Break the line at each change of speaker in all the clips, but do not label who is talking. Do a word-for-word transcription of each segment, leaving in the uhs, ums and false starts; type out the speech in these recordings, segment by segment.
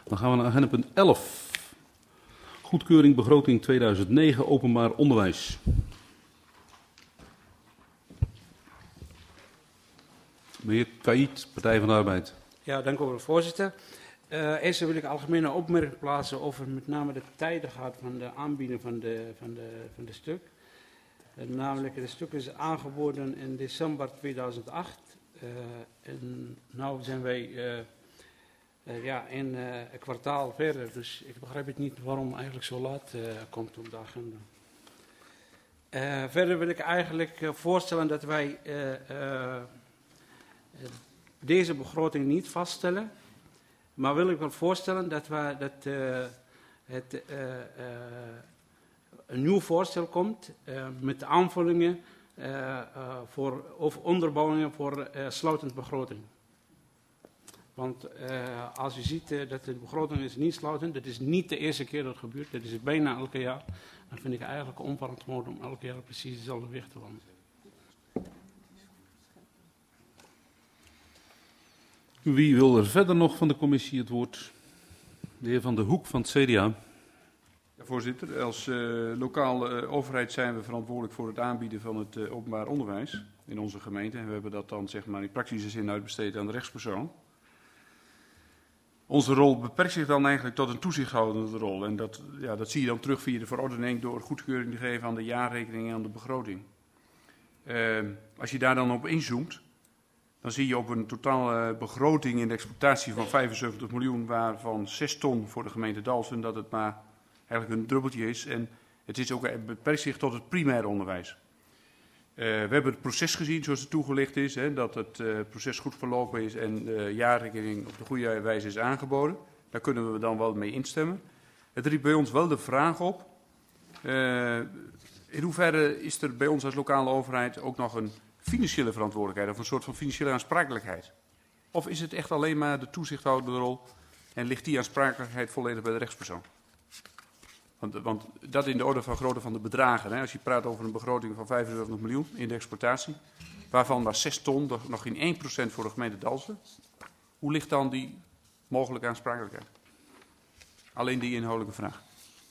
Dan gaan we naar agenda punt elf. Goedkeuring begroting tweeduizend negen openbaar onderwijs. Meneer Kaït, Partij van de Arbeid.
Ja, dank u wel, voorzitter. Uh, eerst wil ik een algemene opmerking plaatsen over met name de tijden gaat van de aanbieding van de, van de, van de stuk. Uh, namelijk, het stuk is aangeboden in december tweeduizend acht. Uh, en nu zijn wij uh, uh, ja, in uh, een kwartaal verder, dus ik begrijp het niet waarom eigenlijk zo laat uh, komt op de agenda. Uh, verder wil ik eigenlijk uh, voorstellen dat wij uh, uh, deze begroting niet vaststellen. Maar wil ik wel voorstellen dat, we, dat uh, het uh, uh, een nieuw voorstel komt uh, met aanvullingen uh, uh, voor, of onderbouwingen voor uh, sluitend begroting. Want uh, als u ziet uh, dat de begroting is niet sluitend, dat is niet de eerste keer dat het gebeurt, dat is bijna elke jaar. Dan vind ik eigenlijk onverantwoord om elke jaar precies dezelfde weg te landen.
Wie wil er verder nog van de commissie het woord? De heer Van der Hoek van het C D A.
Ja, voorzitter, als uh, lokale uh, overheid zijn we verantwoordelijk voor het aanbieden van het uh, openbaar onderwijs in onze gemeente. En we hebben dat dan zeg maar in praktische zin uitbesteed aan de rechtspersoon. Onze rol beperkt zich dan eigenlijk tot een toezichthoudende rol. En dat, ja, dat zie je dan terug via de verordening door goedkeuring te geven aan de jaarrekening en aan de begroting. Uh, als je daar dan op inzoomt, dan zie je op een totale begroting in de exploitatie van vijfenzeventig miljoen, waarvan zes ton voor de gemeente Dalfsen, dat het maar eigenlijk een druppeltje is. En het is ook, het beperkt zich tot het primair onderwijs. Uh, we hebben het proces gezien zoals het toegelicht is, hè, dat het uh, proces goed verlopen is en de jaarrekening op de goede wijze is aangeboden. Daar kunnen we dan wel mee instemmen. Het riep bij ons wel de vraag op, uh, in hoeverre is er bij ons als lokale overheid ook nog een financiële verantwoordelijkheid of een soort van financiële aansprakelijkheid? Of is het echt alleen maar de toezichthoudende rol en ligt die aansprakelijkheid volledig bij de rechtspersoon? Want, want dat in de orde van grootte van de bedragen. Hè? Als je praat over een begroting van vijfenzeventig miljoen in de exploitatie, waarvan maar zes ton, nog geen één procent voor de gemeente Dalfsen. Hoe ligt dan die mogelijke aansprakelijkheid? Alleen die inhoudelijke vraag.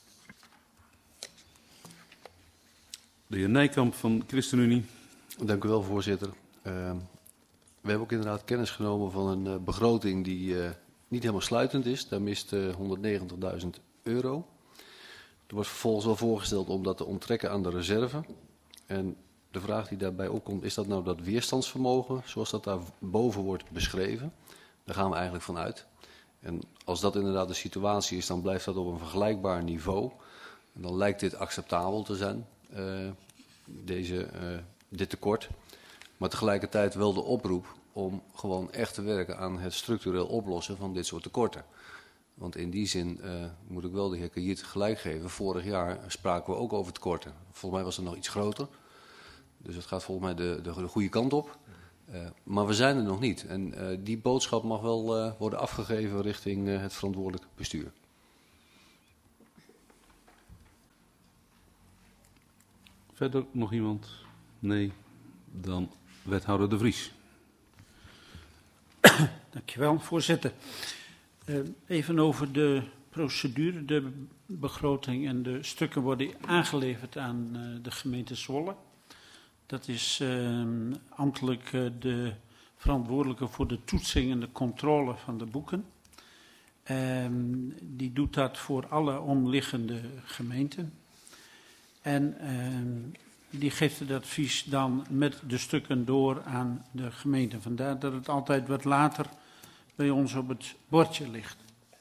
De heer Nijkamp van ChristenUnie.
Dank u wel, voorzitter. Uh, we hebben ook inderdaad kennis genomen van een uh, begroting die uh, niet helemaal sluitend is. Daar mist uh, honderdnegentigduizend euro. Er wordt vervolgens wel voorgesteld om dat te onttrekken aan de reserve. En de vraag die daarbij opkomt, is dat nou dat weerstandsvermogen, zoals dat daar boven wordt beschreven? Daar gaan we eigenlijk van uit. En als dat inderdaad de situatie is, dan blijft dat op een vergelijkbaar niveau. En dan lijkt dit acceptabel te zijn, uh, deze... Uh, dit tekort, maar tegelijkertijd wel de oproep om gewoon echt te werken aan het structureel oplossen van dit soort tekorten. Want in die zin uh, moet ik wel de heer Kaït gelijk geven. Vorig jaar spraken we ook over tekorten. Volgens mij was het nog iets groter. Dus het gaat volgens mij de, de, de goede kant op. Uh, maar we zijn er nog niet. En uh, die boodschap mag wel uh, worden afgegeven richting uh, het verantwoordelijk bestuur.
Verder nog iemand? Nee, dan wethouder De Vries.
Dankjewel, voorzitter. Uh, even over de procedure. De begroting en de stukken worden aangeleverd aan uh, de gemeente Zwolle. Dat is uh, ambtelijk uh, de verantwoordelijke voor de toetsing en de controle van de boeken. Uh, die doet dat voor alle omliggende gemeenten. En uh, die geeft het advies dan met de stukken door aan de gemeente. Vandaar dat het altijd wat later bij ons op het bordje ligt.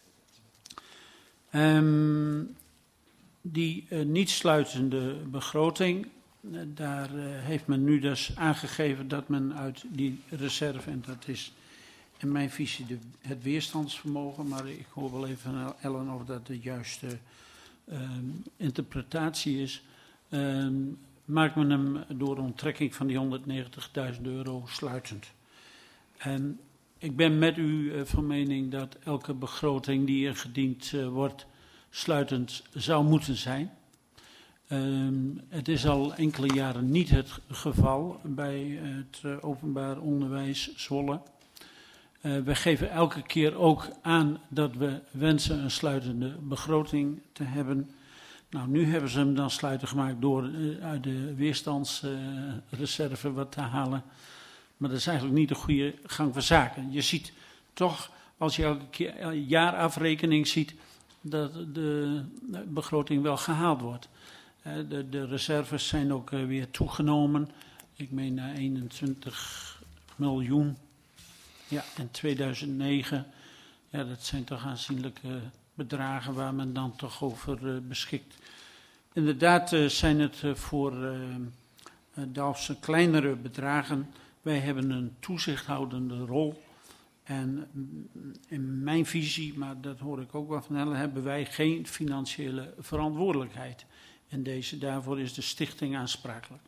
Um, die uh, niet sluitende begroting, uh, daar uh, heeft men nu dus aangegeven dat men uit die reserve, en dat is in mijn visie de, het weerstandsvermogen, maar ik hoor wel even van Ellen of dat de juiste uh, interpretatie is, uh, maakt men hem door onttrekking van die honderdnegentigduizend euro sluitend. En ik ben met u uh, van mening dat elke begroting die ingediend uh, wordt sluitend zou moeten zijn. Um, het is al enkele jaren niet het geval bij het uh, openbaar onderwijs Zwolle. Uh, we geven elke keer ook aan dat we wensen een sluitende begroting te hebben. Nou, nu hebben ze hem dan sluitend gemaakt door uh, uit de weerstandsreserve uh, wat te halen. Maar dat is eigenlijk niet de goede gang van zaken. Je ziet toch, als je elke keer uh, jaarafrekening ziet, dat de begroting wel gehaald wordt. Uh, de, de reserves zijn ook uh, weer toegenomen. Ik meen naar eenentwintig miljoen. Ja, in tweeduizend negen. Ja, dat zijn toch aanzienlijke bedragen waar men dan toch over uh, beschikt. Inderdaad uh, zijn het uh, voor uh, Dalfsen kleinere bedragen. Wij hebben een toezichthoudende rol. En in mijn visie, maar dat hoor ik ook wel van Helle, hebben wij geen financiële verantwoordelijkheid. En deze, daarvoor is de stichting aansprakelijk.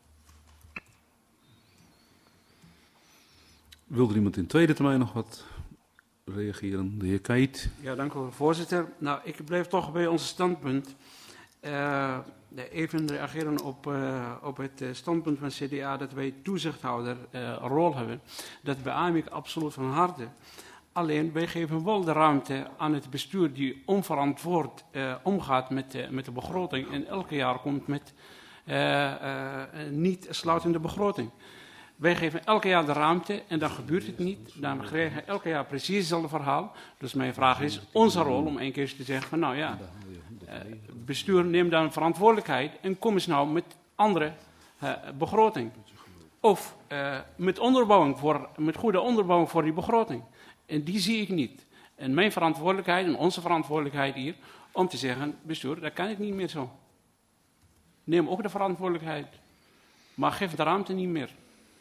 Wil er iemand in tweede termijn nog wat reageren? De heer Kait.
Ja, dank u wel, voorzitter. Nou, ik blijf toch bij ons standpunt. Uh, even reageren op, uh, op het standpunt van C D A dat wij toezichthouder uh, rol hebben. Dat beaam ik absoluut van harte. Alleen, wij geven wel de ruimte aan het bestuur die onverantwoord uh, omgaat met, uh, met de begroting. En elke jaar komt met uh, uh, niet sluitende begroting. Wij geven elke jaar de ruimte en dan gebeurt het niet. Dan krijgen we elke jaar precies hetzelfde verhaal. Dus mijn vraag is, onze rol om één keer te zeggen van nou ja, uh, bestuur neemt dan verantwoordelijkheid en kom eens nou met andere uh, begroting. Of uh, met onderbouwing voor, met goede onderbouwing voor die begroting. En die zie ik niet. En mijn verantwoordelijkheid en onze verantwoordelijkheid hier om te zeggen, bestuur, dat kan ik niet meer zo. Neem ook de verantwoordelijkheid. Maar geef de ruimte niet meer.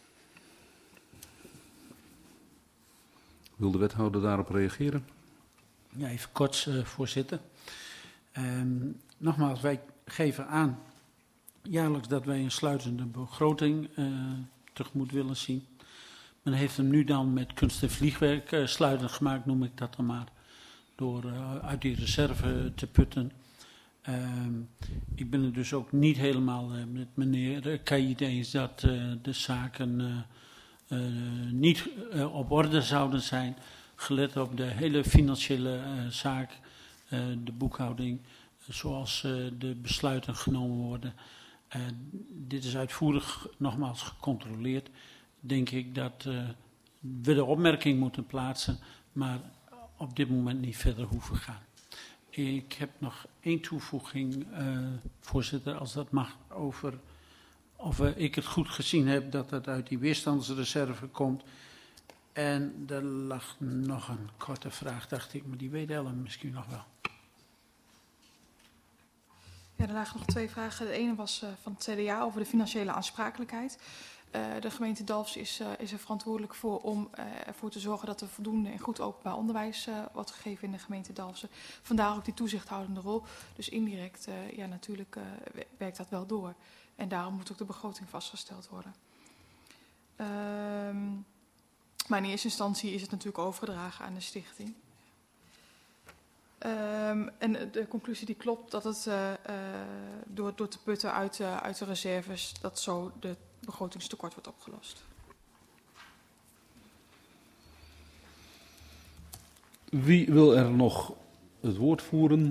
Wil de wethouder daarop reageren?
Ja, even kort, uh, voorzitter. Um, nogmaals, wij geven aan jaarlijks dat wij een sluitende begroting uh, tegemoet willen zien. Men heeft hem nu dan met kunst en vliegwerk uh, sluitend gemaakt, noem ik dat dan maar, door uh, uit die reserve te putten. Um, ik ben het dus ook niet helemaal uh, met meneer Kait eens dat uh, de zaken uh, uh, niet uh, op orde zouden zijn, gelet op de hele financiële uh, zaak, uh, de boekhouding, uh, zoals uh, de besluiten genomen worden. Uh, dit is uitvoerig nogmaals gecontroleerd. Denk ik dat uh, we de opmerking moeten plaatsen, maar op dit moment niet verder hoeven gaan. Ik heb nog één toevoeging, uh, voorzitter, als dat mag, over of uh, ik het goed gezien heb dat het uit die weerstandsreserve komt. En er lag nog een korte vraag, dacht ik, maar die weet Ellen misschien nog wel.
Ja, er lagen nog twee vragen. De ene was uh, van het C D A over de financiële aansprakelijkheid. Uh, de gemeente Dalfsen is, uh, is er verantwoordelijk voor om uh, ervoor te zorgen dat er voldoende en goed openbaar onderwijs uh, wordt gegeven in de gemeente Dalfsen. Vandaar ook die toezichthoudende rol. Dus indirect, uh, ja natuurlijk uh, werkt dat wel door. En daarom moet ook de begroting vastgesteld worden. Uh, maar in eerste instantie is het natuurlijk overgedragen aan de stichting. Um, en de conclusie die klopt dat het uh, uh, door, door te putten uit, uh, uit de reserves, dat zo de begrotingstekort wordt opgelost.
Wie wil er nog het woord voeren?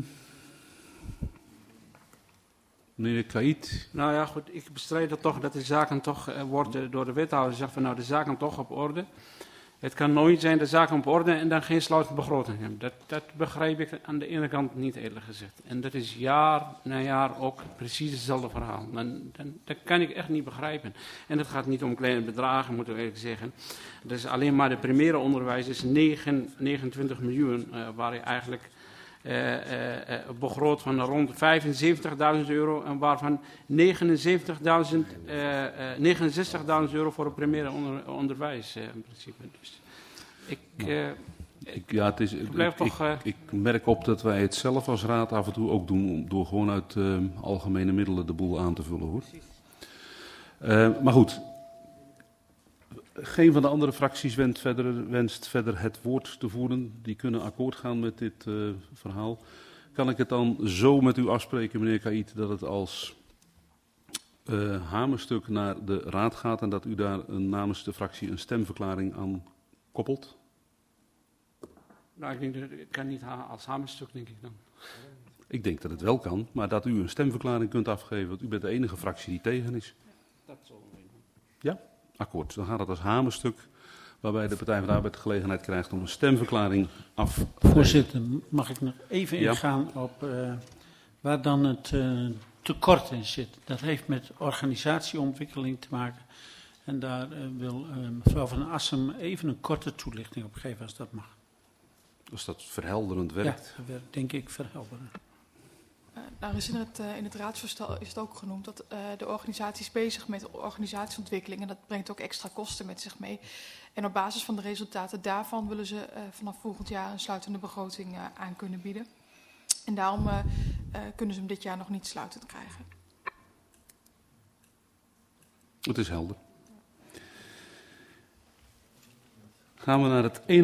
Meneer Kait.
Nou ja, goed, ik bestrijd dat toch dat de zaken toch uh, worden door de wethouder gezegd van nou de zaken toch op orde. Het kan nooit zijn de zaken op orde en dan geen sluitende begroting hebben. Dat, dat begrijp ik aan de ene kant niet eerlijk gezegd. En dat is jaar na jaar ook precies hetzelfde verhaal. Dan, dan, dat kan ik echt niet begrijpen. En het gaat niet om kleine bedragen, moeten we eerlijk zeggen. Dus alleen maar de primaire onderwijs is negenentwintig miljoen, uh, waar je eigenlijk uh, uh, uh, begroot van rond vijfenzeventigduizend euro en waarvan negenenzestigduizend euro voor het primaire onder, onderwijs uh, in principe. Dus ik, uh,
ik, ja, het is,
ik, blijf
ik,
toch, uh,
ik, ik merk op dat wij het zelf als raad af en toe ook doen, door gewoon uit uh, algemene middelen de boel aan te vullen, hoor. Uh, maar goed. Geen van de andere fracties wenst verder, wenst verder het woord te voeren. Die kunnen akkoord gaan met dit uh, verhaal. Kan ik het dan zo met u afspreken, meneer Kait, dat het als uh, hamerstuk naar de raad gaat en dat u daar een, namens de fractie een stemverklaring aan koppelt?
Nou, ik denk dat het kan niet ha- als hamerstuk, denk ik dan.
Ik denk dat het wel kan, maar dat u een stemverklaring kunt afgeven, want u bent de enige fractie die tegen is.
Dat zal wel doen.
Ja? Akkoord. Dan gaat het als hamerstuk, waarbij de Partij van de Arbeid de gelegenheid krijgt om een stemverklaring af te geven.
Voorzitter, mag ik nog even
Ja.
ingaan op uh, waar dan het uh, tekort in zit? Dat heeft met organisatieontwikkeling te maken. En daar uh, wil uh, mevrouw Van Assem even een korte toelichting op geven, als dat mag.
Als dat verhelderend werkt.
Ja, dat werkt denk ik verhelderen.
Uh, nou, er is in het, uh, in het raadsvoorstel is het ook genoemd dat uh, de organisatie is bezig met organisatieontwikkeling. En dat brengt ook extra kosten met zich mee. En op basis van de resultaten daarvan willen ze uh, vanaf volgend jaar een sluitende begroting uh, aan kunnen bieden. En daarom uh, uh, kunnen ze hem dit jaar nog niet sluitend krijgen.
Het is helder. Gaan we naar het ene.